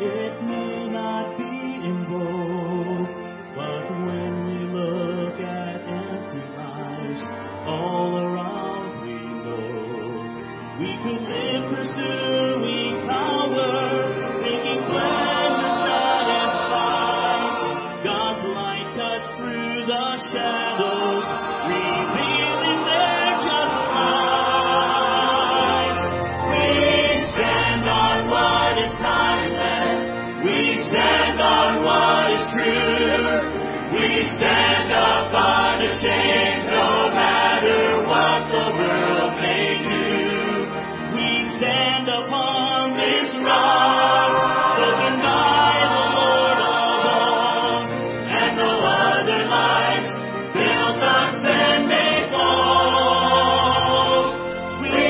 It may not be in gold, but when we look at empty lives all around, we know we could live pursuing power, thinking pleasure satisfies. God's light cuts through the shadows, revealing their just lies. We stand on what is timeless. We stand on what is true. We stand up unashamed, no matter what the world may do. We stand upon this rock, spoken by the Lord of all, and no other lives built on sand may fall. We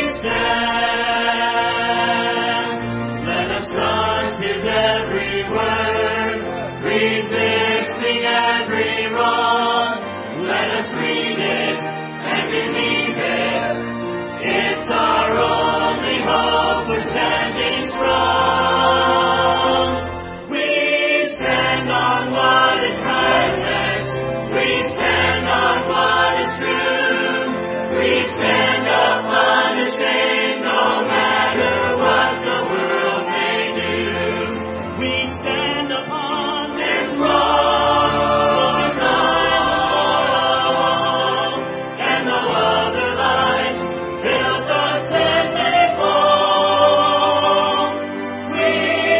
stand. Let us trust His every word, resisting every wrong. Let us read it and believe it. It's our only hope. We're standing strong. We stand on what is timeless. We stand on what is true. We stand up unashamed, no matter what the world may do. We stand upon this rock, spoken by the Lord of all, and no other lives built on sand may fall. We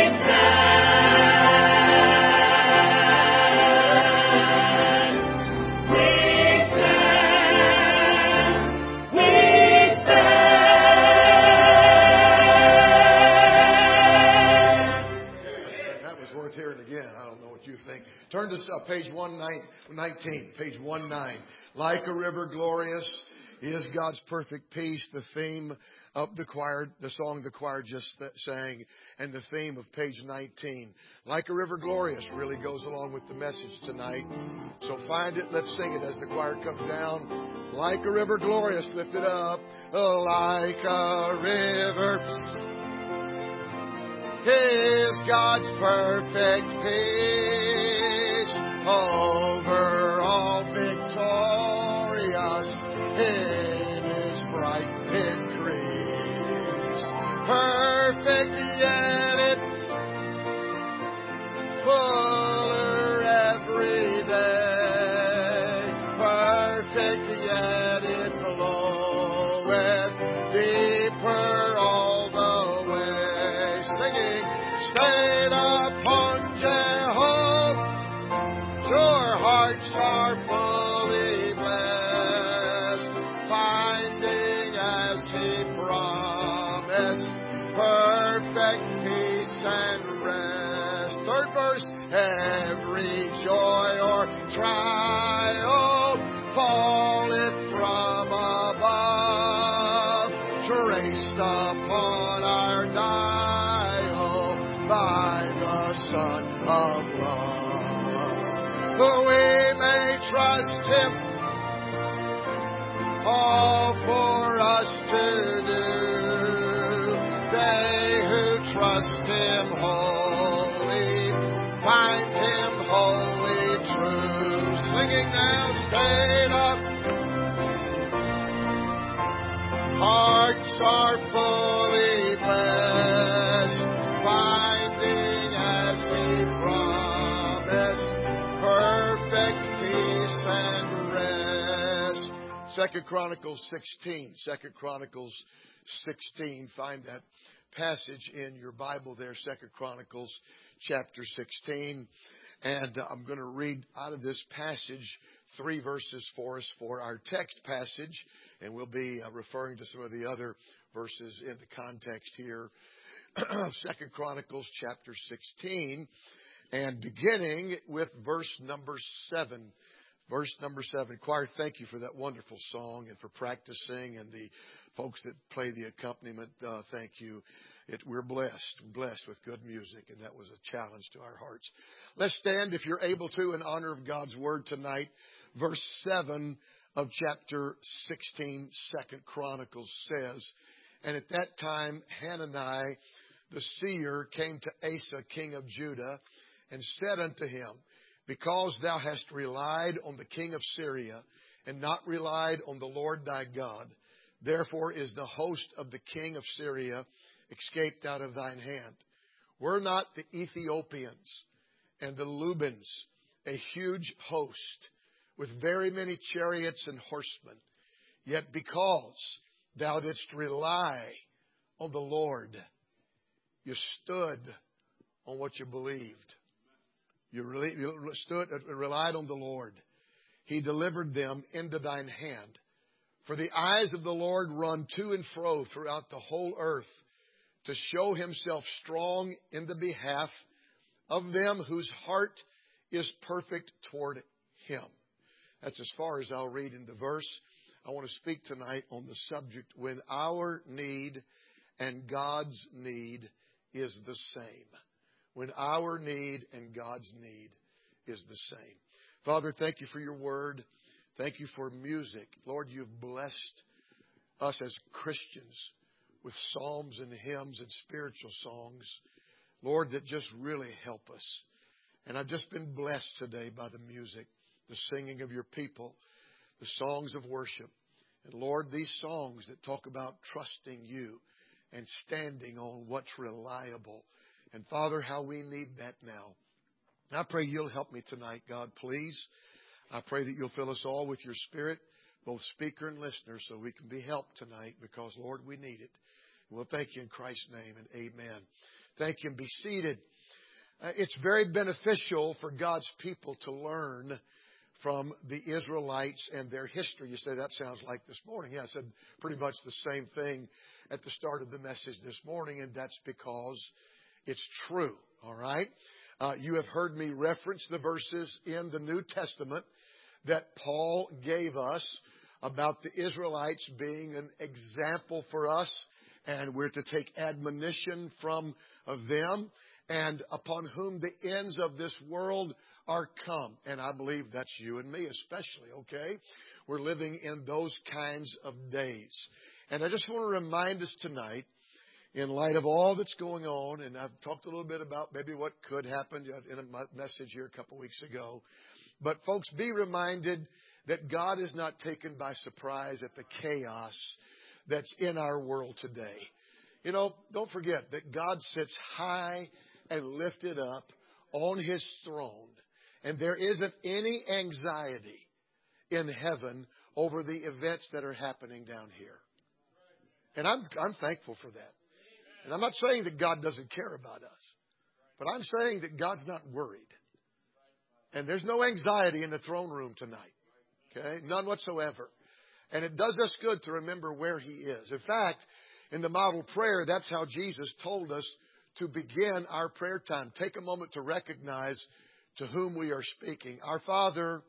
stand. We stand. We stand. That was worth hearing again. I don't know what you think. Turn to page 119. Page 19. Like a river glorious is God's perfect peace. The theme of the choir, the song the choir just sang, and the theme of page 19. Like a river glorious really goes along with the message tonight. So find it. Let's sing it as the choir comes down. Like a river glorious, lift it up. Like a river is God's perfect peace, over all victorious in His bright increase. Perfect yet it's fuller every day. Perfect yet it floweth deeper all the way. Singing, stayed upon Jehovah, your hearts are fully blessed, finding as He promised perfect peace and rest. Third verse, every joy or trial falleth from above, traced upon our dial by the Son of Love. We may trust Him, all for us to do. They who trust Him wholly find Him wholly true. Singing now, stayed up, hearts are fully blessed, finding as He promised perfect peace and rest. 2 Chronicles 16. 2 Chronicles 16. Find that passage in your Bible there. 2 Chronicles chapter 16. And I'm going to read out of this passage 3 verses for us for our text passage. And we'll be referring to some of the other verses in the context here. 2 Chronicles chapter 16. And beginning with verse number 7. Verse number 7. Choir, thank you for that wonderful song and for practicing, and the folks that play the accompaniment, thank you. We're blessed with good music, and that was a challenge to our hearts. Let's stand, if you're able to, in honor of God's Word tonight. Verse 7 of chapter 16, 2 Chronicles says, and at that time Hanani the seer came to Asa, king of Judah, and said unto him, Because thou hast relied on the king of Syria, and not relied on the Lord thy God, therefore is the host of the king of Syria escaped out of thine hand. Were not the Ethiopians and the Lubans a huge host, with very many chariots and horsemen? Yet because thou didst rely on the Lord, you stood on what you believed. You stood and relied on the Lord. He delivered them into thine hand. For the eyes of the Lord run to and fro throughout the whole earth, to show himself strong in the behalf of them whose heart is perfect toward him. That's as far as I'll read in the verse. I want to speak tonight on the subject, when our need and God's need is the same. When our need and God's need is the same. Father, thank you for your word. Thank you for music. Lord, you've blessed us as Christians with psalms and hymns and spiritual songs, Lord, that just really help us. And I've just been blessed today by the music, the singing of your people, the songs of worship. And Lord, these songs that talk about trusting you and standing on what's reliable. And Father, how we need that now. I pray you'll help me tonight, God, please. I pray that you'll fill us all with your Spirit, both speaker and listener, so we can be helped tonight because, Lord, we need it. We'll thank you in Christ's name, and amen. Thank you, and be seated. It's very beneficial for God's people to learn from the Israelites and their history. You say, that sounds like this morning. Yeah, I said pretty much the same thing at the start of the message this morning, and that's because it's true, all right? You have heard me reference the verses in the New Testament that Paul gave us about the Israelites being an example for us, and we're to take admonition from them, and upon whom the ends of this world are come. And I believe that's you and me especially, okay? We're living in those kinds of days. And I just want to remind us tonight, in light of all that's going on, and I've talked a little bit about maybe what could happen in a message here a couple weeks ago. But folks, be reminded that God is not taken by surprise at the chaos that's in our world today. You know, don't forget that God sits high and lifted up on his throne. And there isn't any anxiety in heaven over the events that are happening down here. And I'm thankful for that. And I'm not saying that God doesn't care about us, but I'm saying that God's not worried. And there's no anxiety in the throne room tonight. Okay? None whatsoever. And it does us good to remember where he is. In fact, in the model prayer, that's how Jesus told us to begin our prayer time. Take a moment to recognize to whom we are speaking. Our Father,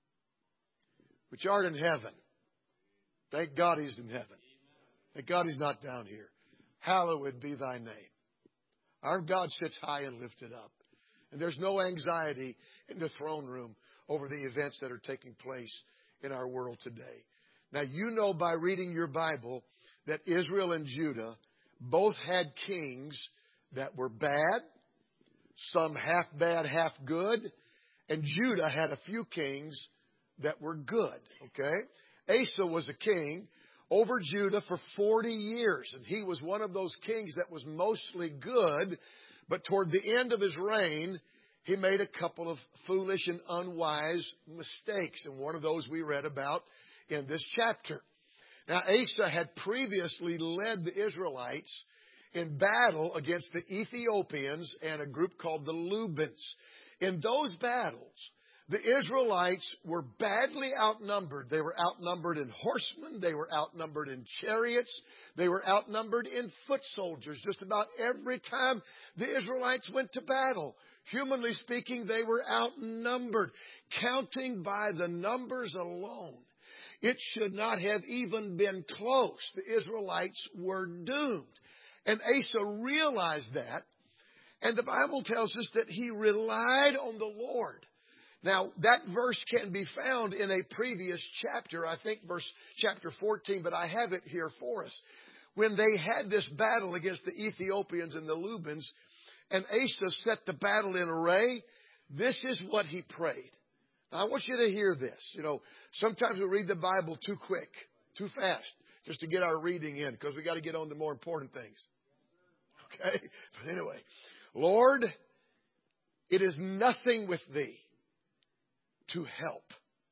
which art in heaven. Thank God he's in heaven. Thank God he's not down here. Hallowed be thy name. Our God sits high and lifted up. And there's no anxiety in the throne room over the events that are taking place in our world today. Now, you know by reading your Bible that Israel and Judah both had kings that were bad, some half bad, half good, and Judah had a few kings that were good, okay? Asa was a king over Judah for 40 years, and he was one of those kings that was mostly good, but toward the end of his reign, he made a couple of foolish and unwise mistakes, and one of those we read about in this chapter. Now, Asa had previously led the Israelites in battle against the Ethiopians and a group called the Lubans. In those battles, the Israelites were badly outnumbered. They were outnumbered in horsemen. They were outnumbered in chariots. They were outnumbered in foot soldiers. Just about every time the Israelites went to battle, humanly speaking, they were outnumbered. Counting by the numbers alone, it should not have even been close. The Israelites were doomed. And Asa realized that. And the Bible tells us that he relied on the Lord. Now, that verse can be found in a previous chapter, I think chapter 14, but I have it here for us, when they had this battle against the Ethiopians and the Lubans, and Asa set the battle in array, this is what he prayed. Now, I want you to hear this. You know, sometimes we read the Bible too quick, too fast, just to get our reading in, because we got to get on to more important things. Okay? But anyway, Lord, it is nothing with thee to help,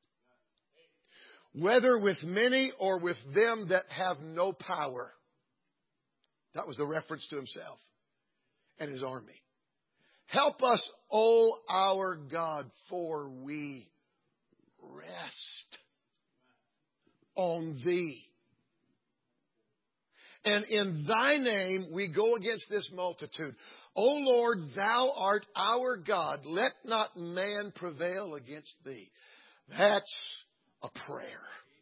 whether with many or with them that have no power. That was the reference to himself and his army. Help us, O our God, for we rest on thee. And in thy name we go against this multitude. O Lord, thou art our God. Let not man prevail against thee. That's a prayer.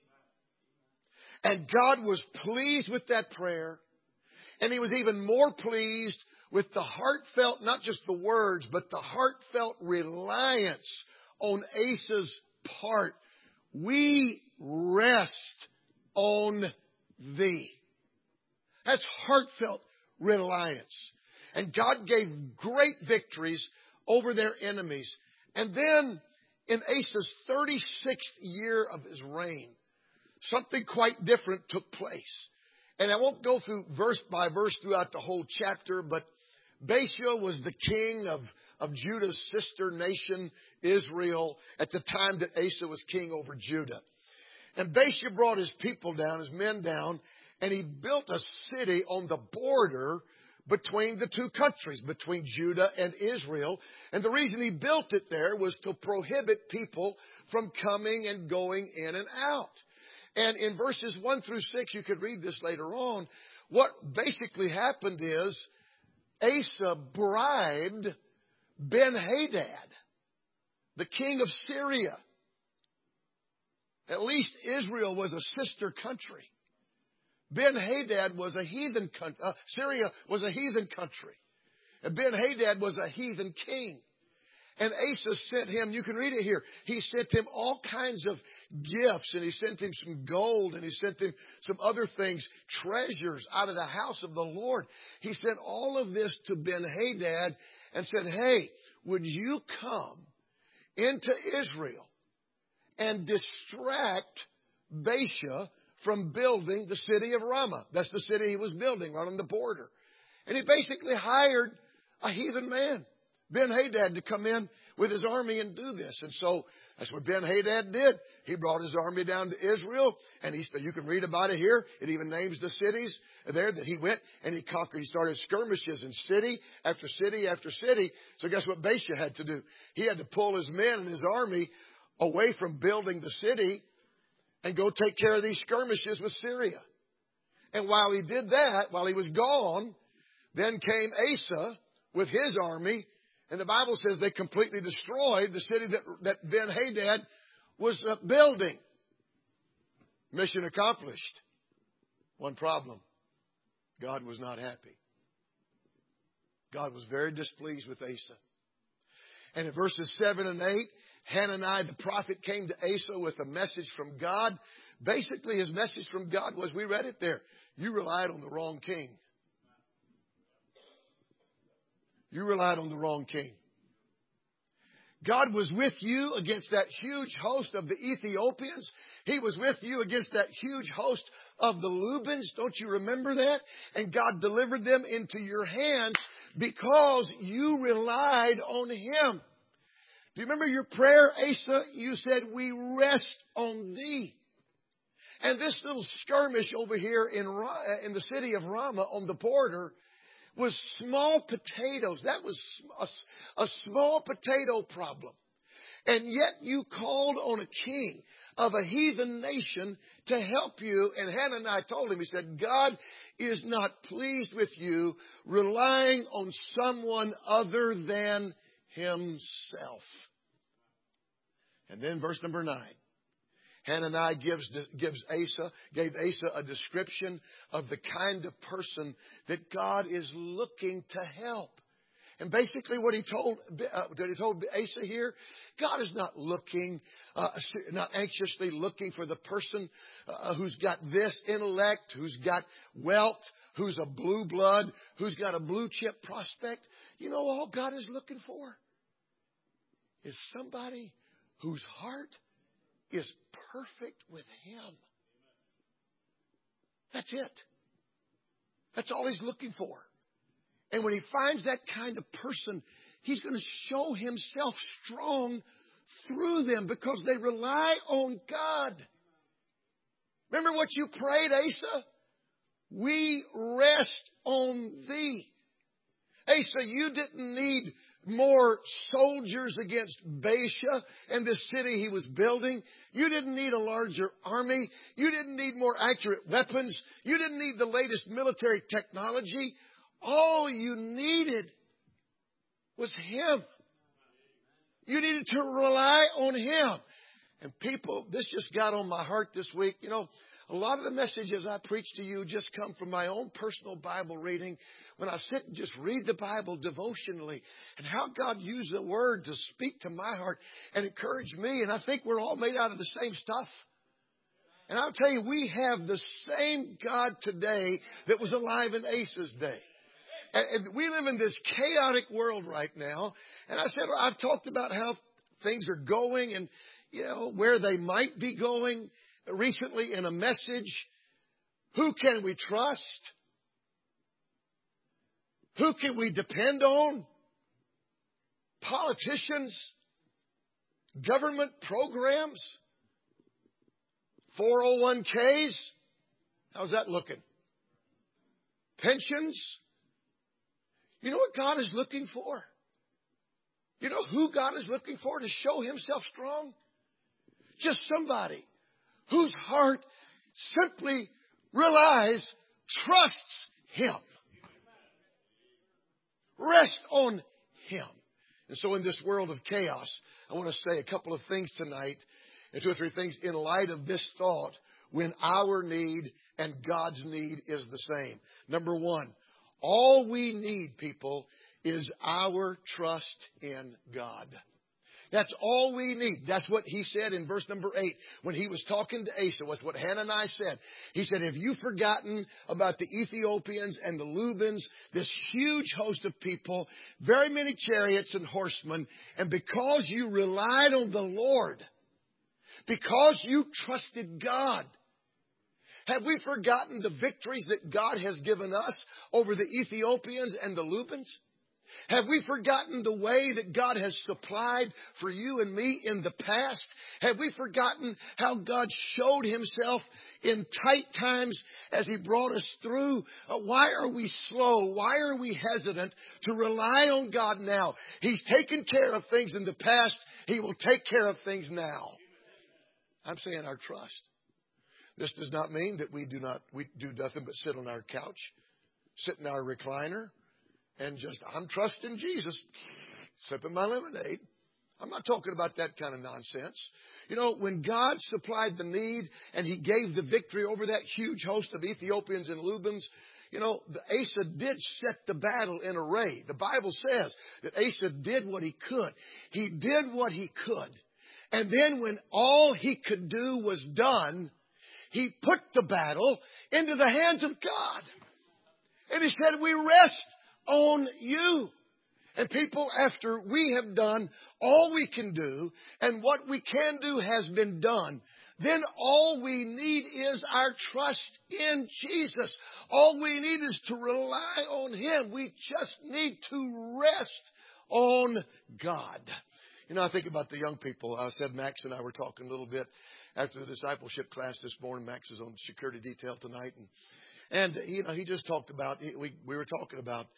And God was pleased with that prayer. And he was even more pleased with the heartfelt, not just the words, but the heartfelt reliance on Asa's part. We rest on thee. That's heartfelt reliance. And God gave great victories over their enemies. And then in Asa's 36th year of his reign, something quite different took place. And I won't go through verse by verse throughout the whole chapter, but Baasha was the king of Judah's sister nation, Israel, at the time that Asa was king over Judah. And Baasha brought his people down, his men down, and he built a city on the border between the two countries, between Judah and Israel. And the reason he built it there was to prohibit people from coming and going in and out. And in verses 1 through 6, you could read this later on, what basically happened is Asa bribed Ben-Hadad, the king of Syria. At least Israel was a sister country. Ben-Hadad was a heathen country. Syria was a heathen country. And Ben-Hadad was a heathen king. And Asa sent him, you can read it here, he sent him all kinds of gifts, and he sent him some gold, and he sent him some other things, treasures out of the house of the Lord. He sent all of this to Ben-Hadad and said, hey, would you come into Israel and distract Baasha from building the city of Ramah? That's the city he was building right on the border. And he basically hired a heathen man, Ben-Hadad, to come in with his army and do this. And so that's what Ben-Hadad did. He brought his army down to Israel, and you can read about it here. It even names the cities there that he went and he conquered. He started skirmishes in city after city after city. So guess what Baasha had to do? He had to pull his men and his army away from building the city and go take care of these skirmishes with Syria. And while he did that, while he was gone, then came Asa with his army. And the Bible says they completely destroyed the city that Ben-Hadad was building. Mission accomplished. One problem. God was not happy. God was very displeased with Asa. And in verses 7 and 8, Hananiah the prophet came to Asa with a message from God. Basically, his message from God was, we read it there, you relied on the wrong king. You relied on the wrong king. God was with you against that huge host of the Ethiopians. He was with you against that huge host of the Lubans. Don't you remember that? And God delivered them into your hands because you relied on Him. Do you remember your prayer, Asa? You said, we rest on thee. And this little skirmish over here in the city of Ramah on the border was small potatoes. That was a small potato problem. And yet you called on a king of a heathen nation to help you. And Hananiah told him, he said, God is not pleased with you relying on someone other than himself. And then verse number 9. Hananiah gave Asa a description of the kind of person that God is looking to help. And basically what he told Asa here, God is not not anxiously looking for the person who's got this intellect, who's got wealth, who's a blue blood, who's got a blue chip prospect. You know, all God is looking for is somebody whose heart is perfect with Him. That's it. That's all He's looking for. And when He finds that kind of person, He's going to show Himself strong through them because they rely on God. Remember what you prayed, Asa? We rest on Thee. Asa, you didn't need more soldiers against Baasha and the city he was building. You didn't need a larger army. You didn't need more accurate weapons. You didn't need the latest military technology. All you needed was Him. You needed to rely on Him. And people, this just got on my heart this week. You know, a lot of the messages I preach to you just come from my own personal Bible reading when I sit and just read the Bible devotionally and how God used the Word to speak to my heart and encourage me. And I think we're all made out of the same stuff. And I'll tell you, we have the same God today that was alive in Asa's day. And we live in this chaotic world right now. And I said, I've talked about how things are going and, you know, where they might be going recently in a message. Who can we trust? Who can we depend on? Politicians, government programs, 401ks. How's that looking? Pensions. You know what God is looking for? You know who God is looking for to show Himself strong? Just somebody whose heart simply trusts Him. Rest on Him. And so in this world of chaos, I want to say a couple of things tonight, and 2 or 3 things in light of this thought when our need and God's need is the same. Number 1, all we need, people, is our trust in God. That's all we need. That's what he said in verse number 8 when he was talking to Asa. Was what Hananiah said. He said, have you forgotten about the Ethiopians and the Lubans, this huge host of people, very many chariots and horsemen, and because you relied on the Lord, because you trusted God, have we forgotten the victories that God has given us over the Ethiopians and the Lubans? Have we forgotten the way that God has supplied for you and me in the past? Have we forgotten how God showed Himself in tight times as He brought us through? Why are we slow? Why are we hesitant to rely on God now? He's taken care of things in the past. He will take care of things now. I'm saying our trust. This does not mean that we do nothing but sit on our couch, sit in our recliner, and just, I'm trusting Jesus, sipping my lemonade. I'm not talking about that kind of nonsense. You know, when God supplied the need and He gave the victory over that huge host of Ethiopians and Lubans, you know, Asa did set the battle in array. The Bible says that Asa did what he could. He did what he could. And then when all he could do was done, he put the battle into the hands of God. And he said, we rest on you. And people, after we have done all we can do, and what we can do has been done, then all we need is our trust in Jesus. All we need is to rely on Him. We just need to rest on God. You know, I think about the young people. I said Max and I were talking a little bit after the discipleship class this morning. Max is on security detail tonight. And you know, he just talked about, we were talking about,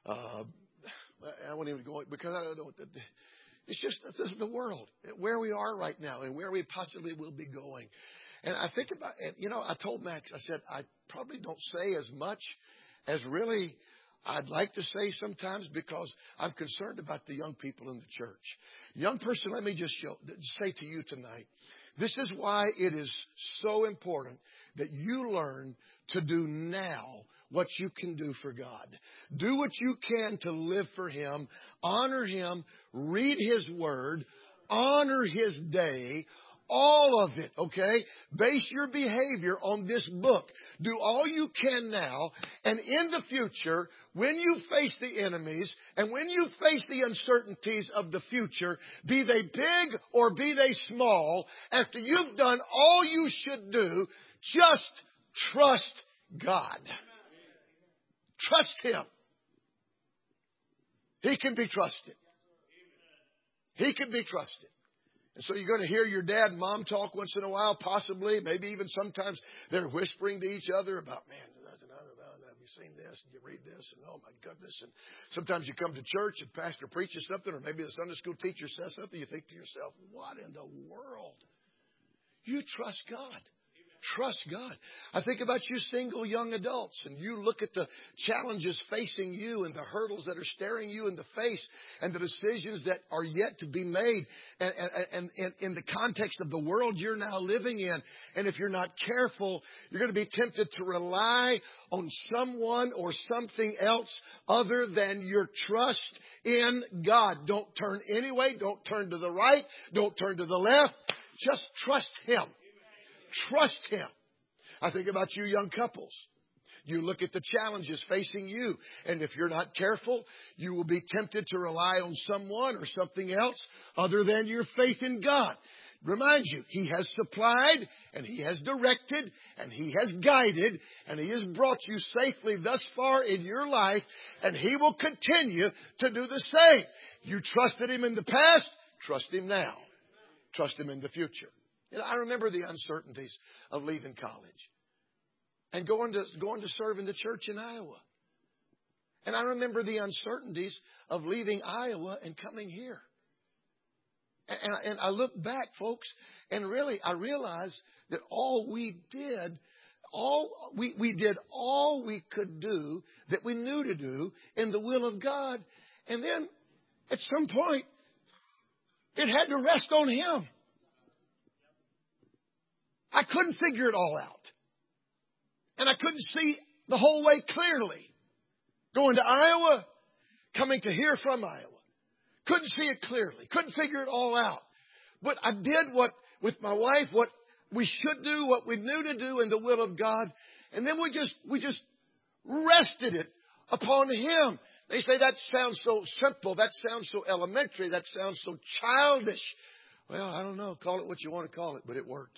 I won't even go, because I don't know, it's just this is the world, where we are right now and where we possibly will be going. And I think about, you know, I told Max, I said, I probably don't say as much as really I'd like to say sometimes because I'm concerned about the young people in the church. Young person, let me just say to you tonight, this is why it is so important that you learn to do now what you can do for God. Do what you can to live for Him. Honor Him. Read His Word. Honor His day. All of it, okay? Base your behavior on this book. Do all you can now. And in the future, when you face the enemies and when you face the uncertainties of the future, be they big or be they small, after you've done all you should do, just trust God. Trust Him. He can be trusted. He can be trusted. And so you're going to hear your dad and mom talk once in a while, possibly. Maybe even sometimes they're whispering to each other about, man, have you seen this? And you read this? And oh, my goodness. And sometimes you come to church and pastor preaches something, or maybe the Sunday school teacher says something. You think to yourself, what in the world? You trust God. Trust God. I think about you single young adults, and you look at the challenges facing you and the hurdles that are staring you in the face and the decisions that are yet to be made and in the context of the world you're now living in. And if you're not careful, you're going to be tempted to rely on someone or something else other than your trust in God. Don't turn anyway. Don't turn to the right. Don't turn to the left. Just trust Him. Trust Him. I think about you young couples. You look at the challenges facing you, and if you're not careful, you will be tempted to rely on someone or something else other than your faith in God. Remind you, He has supplied, and He has directed, and He has guided, and He has brought you safely thus far in your life, and He will continue to do the same. You trusted Him in the past, trust Him now. Trust Him in the future. You know, I remember the uncertainties of leaving college and going to serve in the church in Iowa. And I remember the uncertainties of leaving Iowa and coming here. And I look back, folks, and really I realized that all we did all we could do that we knew to do in the will of God. And then at some point, it had to rest on Him. I couldn't figure it all out. And I couldn't see the whole way clearly. Going to Iowa, coming to hear from Iowa. Couldn't see it clearly. Couldn't figure it all out. But I did with my wife, what we should do, what we knew to do in the will of God. And then we just rested it upon Him. They say that sounds so simple. That sounds so elementary. That sounds so childish. Well, I don't know. Call it what you want to call it, but it worked.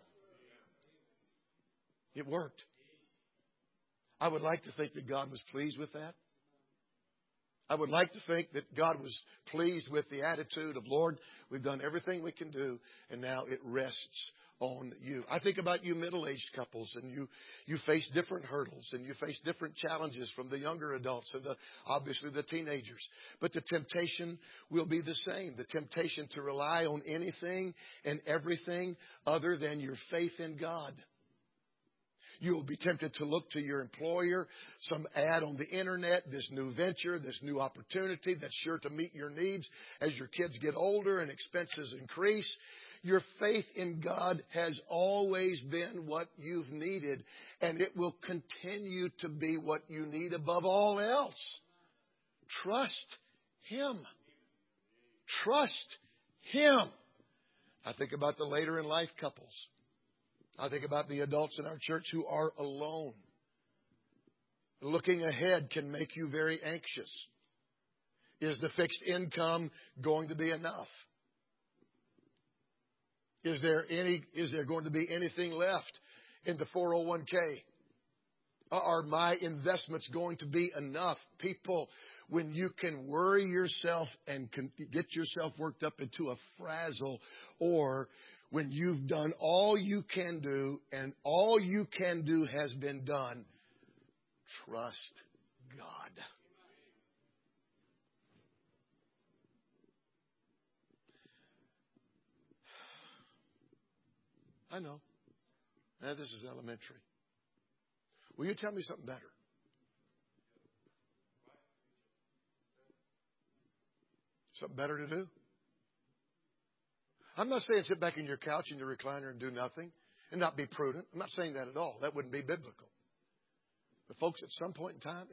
It worked. I would like to think that God was pleased with that. I would like to think that God was pleased with the attitude of, Lord, we've done everything we can do, and now it rests on you. I think about you middle-aged couples, and you face different hurdles, and you face different challenges from the younger adults and obviously the teenagers. But the temptation will be the same. The temptation to rely on anything and everything other than your faith in God. You will be tempted to look to your employer, some ad on the internet, this new venture, this new opportunity that's sure to meet your needs as your kids get older and expenses increase. Your faith in God has always been what you've needed, and it will continue to be what you need above all else. Trust Him. Trust Him. I think about the later in life couples. I think about the adults in our church who are alone. Looking ahead can make you very anxious. Is the fixed income going to be enough? Is there going to be anything left in the 401k? Are my investments going to be enough? People, when you can worry yourself and can get yourself worked up into a frazzle, or when you've done all you can do and all you can do has been done, trust God. I know. Now, this is elementary. Will you tell me something better? Something better to do? I'm not saying sit back in your couch in your recliner and do nothing and not be prudent. I'm not saying that at all. That wouldn't be biblical. But folks, at some point in time,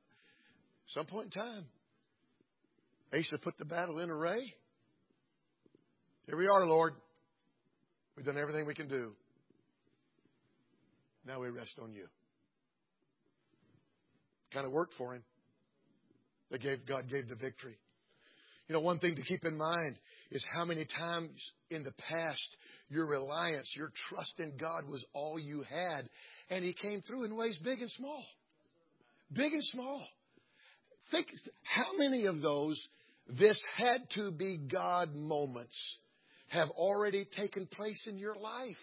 Asa put the battle in array. Here we are, Lord. We've done everything we can do. Now we rest on you. Kind of worked for him. God gave the victory. One thing to keep in mind is how many times in the past your reliance, your trust in God was all you had. And He came through in ways big and small. Big and small. Think how many of those this had to be God moments have already taken place in your life.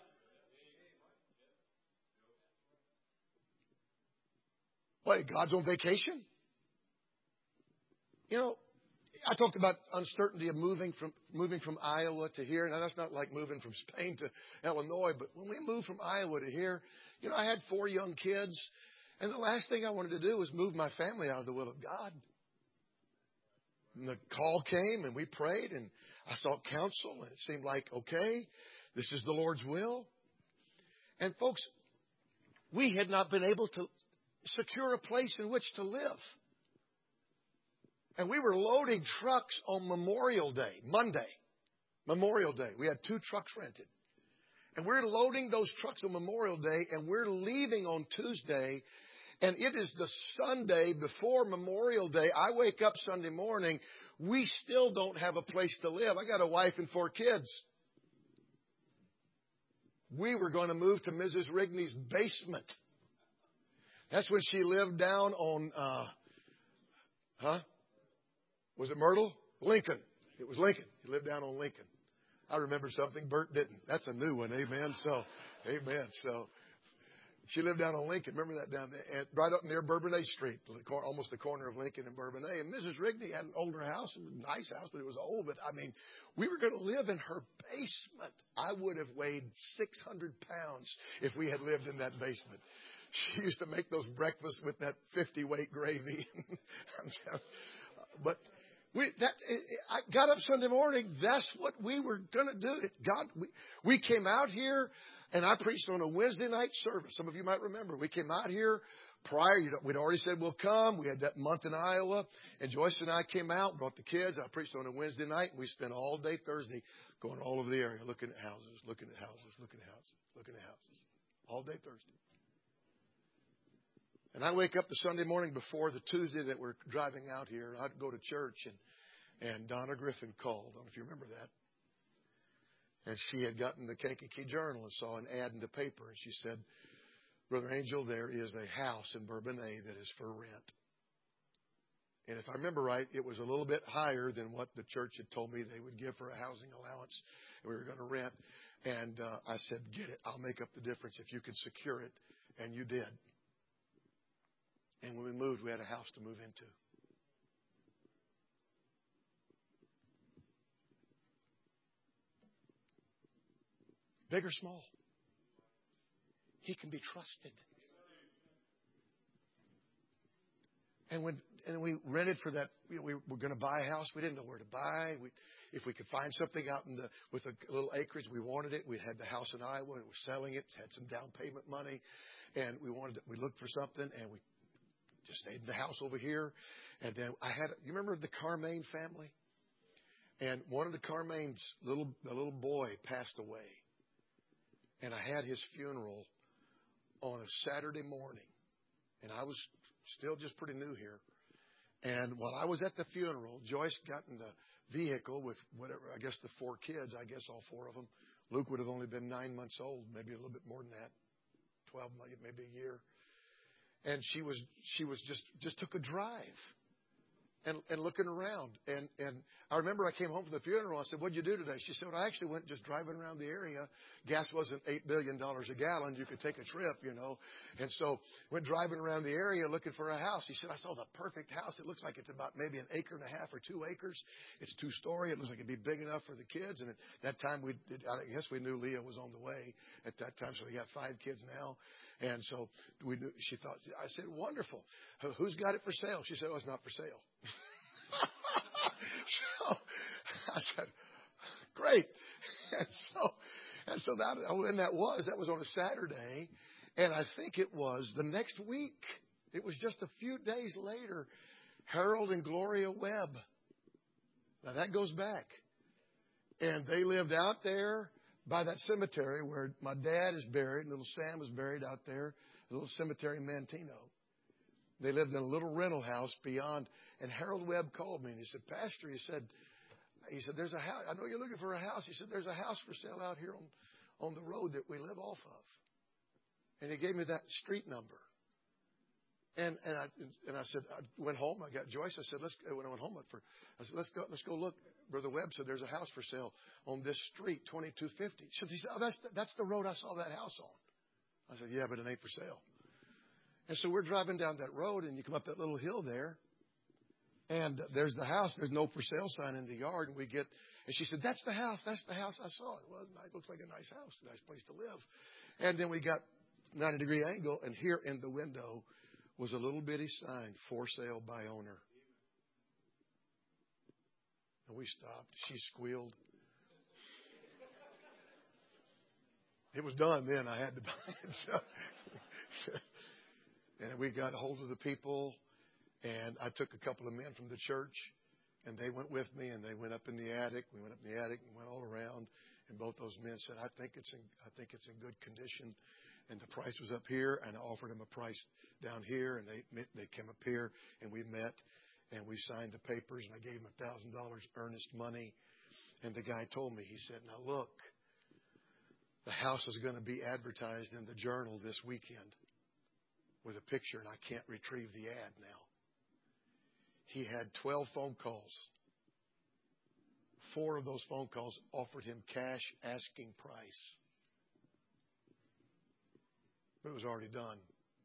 What, God's on vacation? I talked about uncertainty of moving from Iowa to here. Now, that's not like moving from Spain to Illinois, but when we moved from Iowa to here, I had 4 young kids, and the last thing I wanted to do was move my family out of the will of God. And the call came, and we prayed, and I sought counsel, and it seemed like, okay, this is the Lord's will. And folks, we had not been able to secure a place in which to live. And we were loading trucks on Memorial Day, Monday, Memorial Day. We had 2 trucks rented. And we're loading those trucks on Memorial Day, and we're leaving on Tuesday. And it is the Sunday before Memorial Day. I wake up Sunday morning. We still don't have a place to live. I got a wife and 4 kids. We were going to move to Mrs. Rigney's basement. That's when she lived down on, was it Myrtle? Lincoln. It was Lincoln. He lived down on Lincoln. I remember something. Bert didn't. That's a new one. Amen. Amen. So she lived down on Lincoln. Remember that down there? And right up near Bourbonnais Street, almost the corner of Lincoln and Bourbonnais. And Mrs. Rigney had an older house, a nice house, but it was old. But, we were going to live in her basement. I would have weighed 600 pounds if we had lived in that basement. She used to make those breakfasts with that 50-weight gravy. But I got up Sunday morning. That's what we were going to do. We came out here, and I preached on a Wednesday night service. Some of you might remember. We came out here prior. We'd already said we'll come. We had that month in Iowa, and Joyce and I came out, brought the kids. I preached on a Wednesday night, and we spent all day Thursday going all over the area, looking at houses, all day Thursday. And I wake up the Sunday morning before the Tuesday that we're driving out here. I'd go to church, and Donna Griffin called. I don't know if you remember that. And she had gotten the Kankakee Journal and saw an ad in the paper. And she said, Brother Angel, there is a house in Bourbonnais that is for rent. And if I remember right, it was a little bit higher than what the church had told me they would give for a housing allowance. And we were going to rent. And I said, get it. I'll make up the difference if you can secure it. And you did. And when we moved, we had a house to move into. Big or small, He can be trusted. And we rented for that. We were going to buy a house. We didn't know where to buy. If we could find something out with a little acreage, we wanted it. We had the house in Iowa. We were selling it. Had some down payment money, and we looked for something, and we just stayed in the house over here. And then you remember the Carmaine family? And one of the Carmaines, the little boy passed away. And I had his funeral on a Saturday morning. And I was still just pretty new here. And while I was at the funeral, Joyce got in the vehicle with whatever, I guess the 4 kids, all 4 of them. Luke would have only been 9 months old, maybe a little bit more than that. 12, maybe a year. And she just took a drive and looking around. And I remember I came home from the funeral. I said, what'd you do today? She said, I actually went just driving around the area. Gas wasn't $8 billion a gallon. You could take a trip, And so went driving around the area looking for a house. She said, I saw the perfect house. It looks like it's about maybe 1.5 acres or 2 acres. It's 2-story. It looks like it'd be big enough for the kids. And at that time, I guess we knew Leah was on the way at that time. So we got 5 kids now. And so she thought, I said, wonderful. Who's got it for sale? She said, it's not for sale. So I said, great. And so that was on a Saturday. And I think it was the next week. It was just a few days later. Harold and Gloria Webb. Now that goes back. And they lived out there by that cemetery where my dad is buried. Little Sam was buried out there. A little cemetery in Manteno. They lived in a little rental house beyond. And Harold Webb called me and he said, Pastor, he said, there's a house. I know you're looking for a house. He said, there's a house for sale out here on the road that we live off of. And he gave me that street number. And I said, I went home. I got Joyce. I said, when I went home, I said, let's go look. Brother Webb said, there's a house for sale on this street, 2250. He said, oh, that's the road I saw that house on. I said, yeah, but it ain't for sale. And so we're driving down that road, and you come up that little hill there, and there's the house. There's no for sale sign in the yard. And she said, that's the house. That's the house I saw. It was nice. It looks like a nice house, a nice place to live. And then we got 90-degree angle, and here in the window was a little bitty sign, for sale by owner. And we stopped. She squealed. It was done then. I had to buy it. So. And we got a hold of the people, and I took a couple of men from the church, and they went with me, and they went up in the attic. We went up in the attic and went all around, and both those men said, I think it's in good condition. And the price was up here, and I offered them a price down here, and they came up here, and we met, and we signed the papers, and I gave them $1,000 earnest money. And the guy told me, he said, now look, the house is going to be advertised in the Journal this weekend with a picture, and I can't retrieve the ad now. He had 12 phone calls. 4 of those phone calls offered him cash asking price. But it was already done.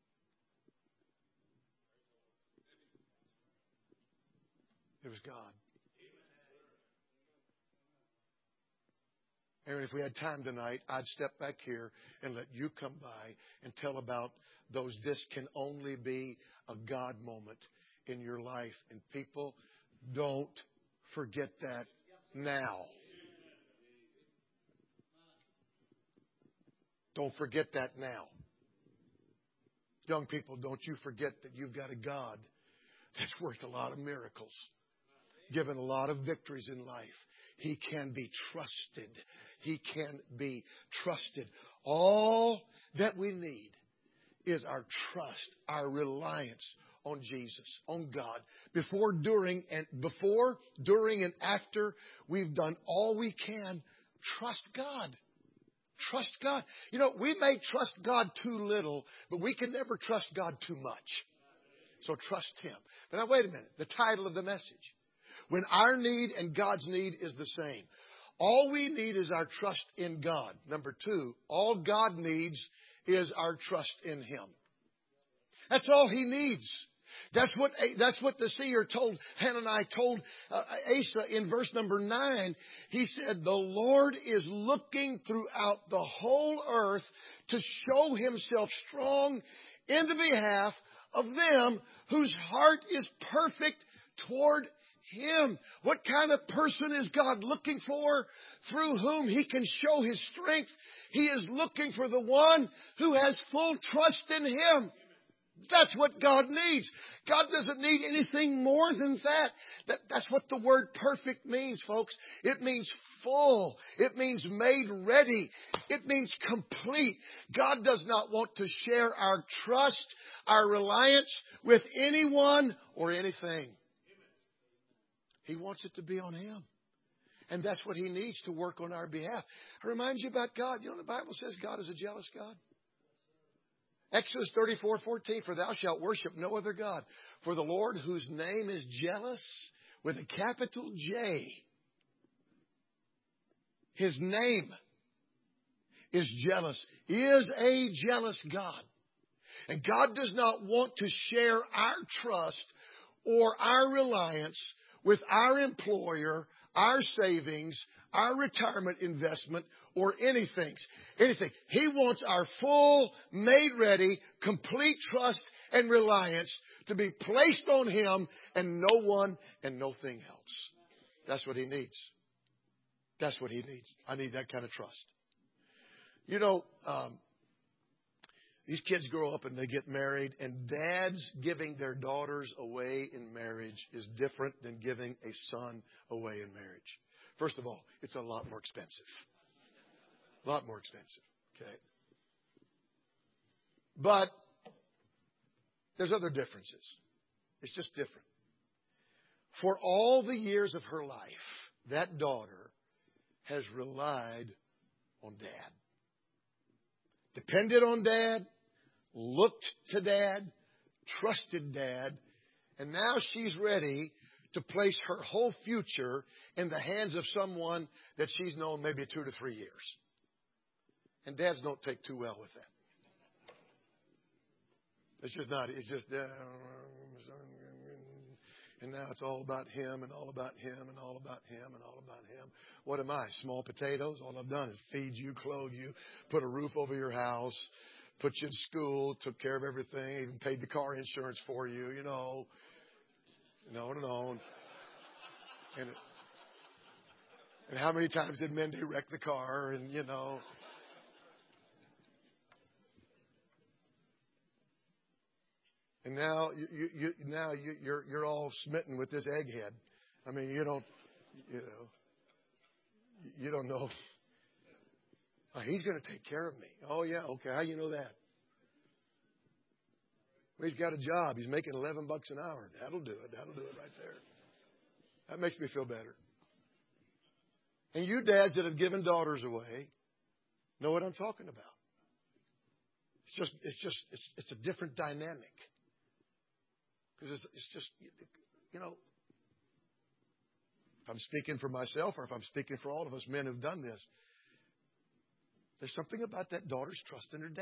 It was God. And if we had time tonight, I'd step back here and let you come by and tell about those. This can only be a God moment in your life. And people, don't forget that now. Don't forget that now. Young people, don't you forget that you've got a God that's worked a lot of miracles, given a lot of victories in life. He can be trusted. He can be trusted. All that we need is our trust, our reliance on Jesus, on God. Before, during, and after we've done all we can, trust God. Trust God. You know, we may trust God too little, but we can never trust God too much. So trust Him. But now wait a minute. The title of the message. When our need and God's need is the same. All we need is our trust in God. Number 2, all God needs is our trust in Him. That's all He needs. That's what the seer told, Hananiah told Asa in verse number 9. He said, the Lord is looking throughout the whole earth to show Himself strong in the behalf of them whose heart is perfect toward Him. What kind of person is God looking for? Through whom He can show His strength. He is looking for the one who has full trust in Him. That's what God needs. God doesn't need anything more than that. That's what the word perfect means, folks. It means full. It means made ready. It means complete. God does not want to share our trust, our reliance with anyone or anything. He wants it to be on Him. And that's what He needs to work on our behalf. I remind you about God. You know, the Bible says God is a jealous God. Exodus 34:14, for thou shalt worship no other God. For the Lord, whose name is jealous, with a capital J. His name is jealous, is a jealous God. And God does not want to share our trust or our reliance with our employer, our savings, our retirement investment, or anything. He wants our full, made ready, complete trust and reliance to be placed on Him and no one and no thing else. That's what He needs. That's what He needs. I need that kind of trust. You know, These kids grow up and they get married, and dads giving their daughters away in marriage is different than giving a son away in marriage. First of all, it's a lot more expensive. A lot more expensive. Okay. But there's other differences. It's just different. For all the years of her life, that daughter has relied on Dad. Depended on Dad, looked to Dad, trusted Dad, and now she's ready to place her whole future in the hands of someone that she's known maybe 2 to 3 years. And dads don't take too well with that. It's just not, it's just, and now it's all about him and all about him and all about him and all about him. What am I? Small potatoes? All I've done is feed you, clothe you, put a roof over your house, put you in school, took care of everything, even paid the car insurance for you, you know. No. And how many times did Mindy wreck the car? And, you know. And now you're all smitten with this egghead. I mean, you don't know. Oh, he's going to take care of me. Oh yeah, okay. How you know that? Well, he's got a job. He's making $11 an hour. That'll do it. That'll do it right there. That makes me feel better. And you dads that have given daughters away know what I'm talking about. It's a different dynamic. Because it's just, you know, if I'm speaking for myself or if I'm speaking for all of us men who've done this, there's something about that daughter's trust in her dad.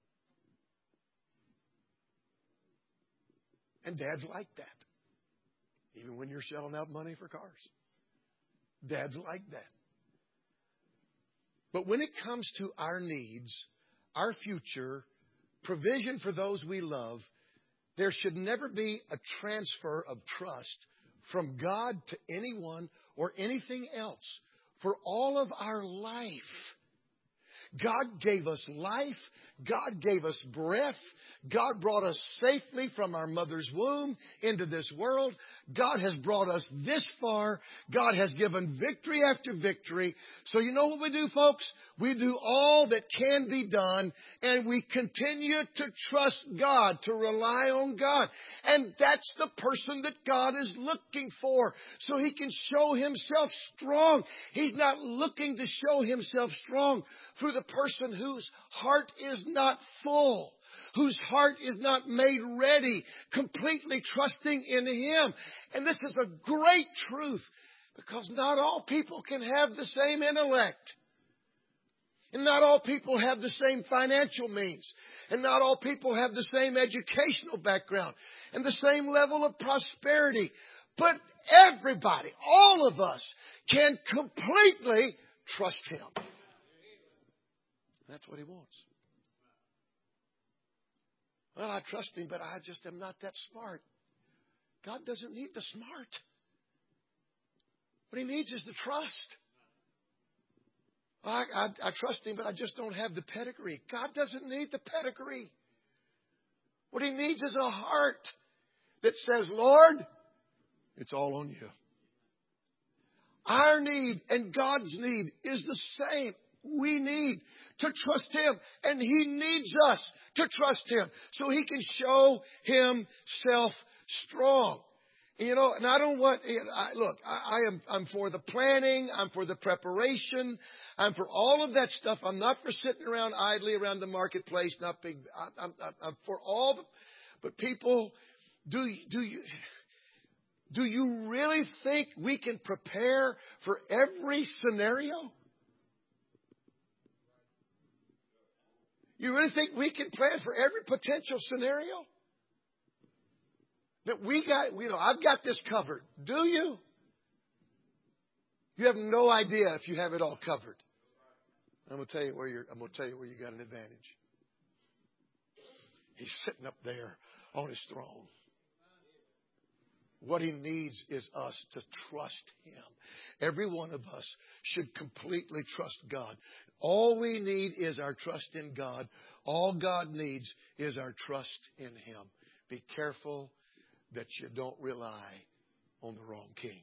And dads like that. Even when you're shelling out money for cars. Dads like that. But when it comes to our needs, our future, provision for those we love, there should never be a transfer of trust from God to anyone or anything else. For all of our life, God gave us life. God gave us breath. God brought us safely from our mother's womb into this world. God has brought us this far. God has given victory after victory. So you know what we do, folks? We do all that can be done, and we continue to trust God, to rely on God. And that's the person that God is looking for, so He can show Himself strong. He's not looking to show Himself strong through the person whose heart is not full, whose heart is not made ready, completely trusting in Him. And this is a great truth, because not all people can have the same intellect. And not all people have the same financial means. And not all people have the same educational background and the same level of prosperity. But everybody, all of us, can completely trust Him. That's what He wants. Well, I trust Him, but I just am not that smart. God doesn't need the smart. What He needs is the trust. I trust Him, but I just don't have the pedigree. God doesn't need the pedigree. What He needs is a heart that says, Lord, it's all on You. Our need and God's need is the same. We need to trust Him, and He needs us to trust Him so He can show Himself strong. You know, and I don't want, look, I'm for the planning, I'm for the preparation, I'm for all of that stuff. I'm not for sitting around idly around the marketplace, not big. I'm for all, but people, do you really think we can prepare for every scenario? You really think we can plan for every potential scenario? That I've got this covered. Do you? You have no idea if you have it all covered. I'm going to tell you where you got an advantage. He's sitting up there on His throne. What He needs is us to trust Him. Every one of us should completely trust God. All we need is our trust in God. All God needs is our trust in Him. Be careful that you don't rely on the wrong king.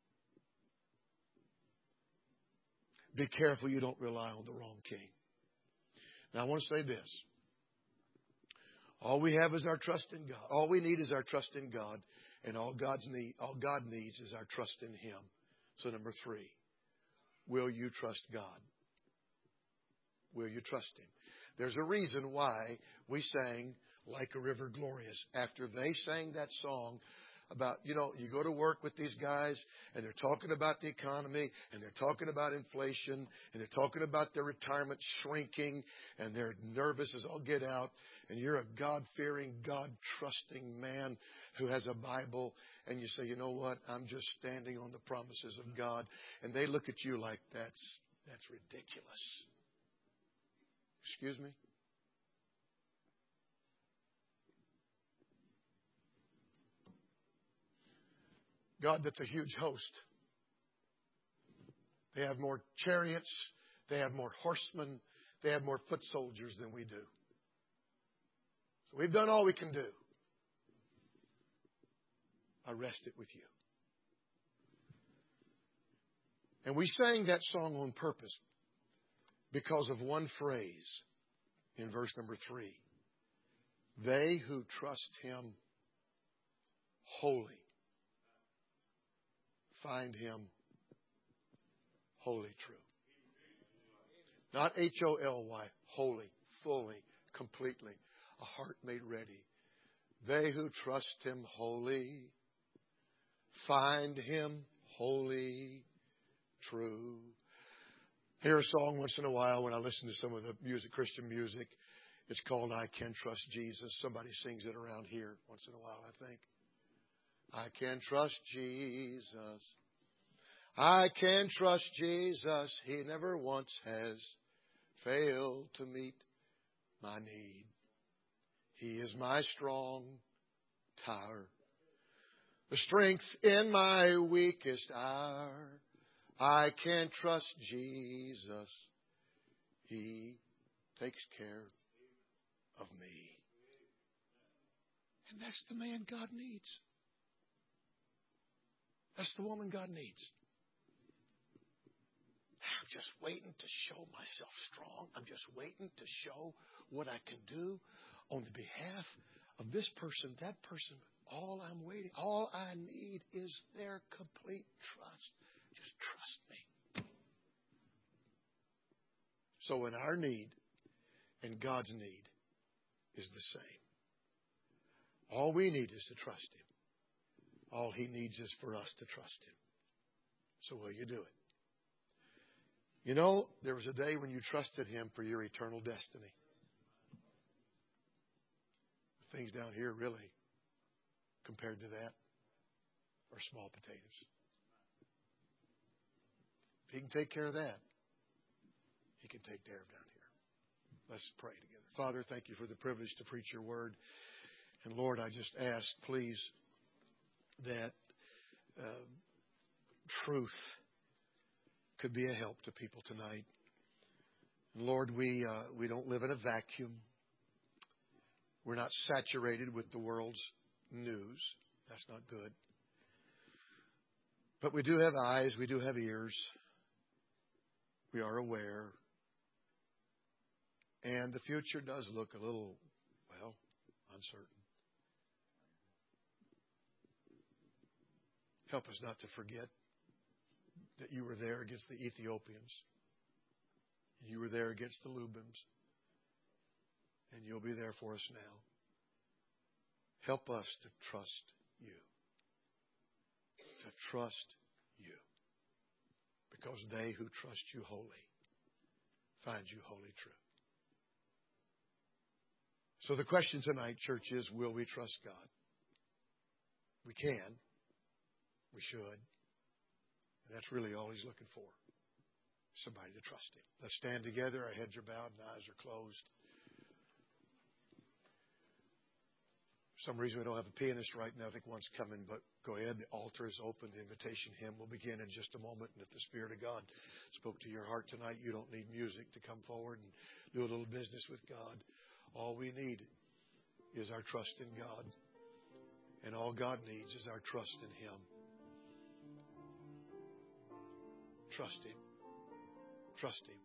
Be careful you don't rely on the wrong king. Now, I want to say this. All we have is our trust in God. All we need is our trust in God. And all God needs is our trust in Him. So number 3, will you trust God? Will you trust Him? There's a reason why we sang Like a River Glorious. After they sang that song about, you go to work with these guys and they're talking about the economy and they're talking about inflation and they're talking about their retirement shrinking and they're nervous as all get out. And you're a God-fearing, God-trusting man who has a Bible and you say, you know what? I'm just standing on the promises of God. And they look at you like that's ridiculous. Excuse me? God, that's a huge host. They have more chariots. They have more horsemen. They have more foot soldiers than we do. So we've done all we can do. I rest it with you. And we sang that song on purpose because of one phrase in verse number 3. They who trust Him wholly find Him wholly true. Not Holy, holy, fully, completely. A heart made ready. They who trust Him wholly find Him wholly true. I hear a song once in a while when I listen to some of the music, Christian music. It's called I Can Trust Jesus. Somebody sings it around here once in a while, I think. I can trust Jesus. I can trust Jesus. He never once has failed to meet my need. He is my strong tower, the strength in my weakest hour. I can trust Jesus. He takes care of me. And that's the man God needs. That's the woman God needs. I'm just waiting to show myself strong. I'm just waiting to show what I can do on the behalf of this person, that person. All I need is their complete trust. Just trust me. So when our need and God's need is the same, all we need is to trust Him. All He needs is for us to trust Him. So will you do it? There was a day when you trusted Him for your eternal destiny. Things down here really, compared to that, are small potatoes. If He can take care of that, He can take care of down here. Let's pray together. Father, thank You for the privilege to preach Your word. And Lord, I just ask, please, that truth could be a help to people tonight. And Lord, we don't live in a vacuum. We're not saturated with the world's news. That's not good. But we do have eyes. We do have ears. We are aware. And the future does look a little, uncertain. Help us not to forget that You were there against the Ethiopians. You were there against the Lubims. And You'll be there for us now. Help us to trust You. To trust You. Because they who trust You wholly find You wholly true. So the question tonight, church, is, will we trust God? We can. We should. And that's really all He's looking for. Somebody to trust Him. Let's stand together. Our heads are bowed and eyes are closed. some reason we don't have a pianist right now. I think one's coming, but go ahead. The altar is open. The invitation hymn will begin in just a moment. And if the Spirit of God spoke to your heart tonight, you don't need music to come forward and do a little business with God. All we need is our trust in God. And all God needs is our trust in Him. Trust Him. Trust Him.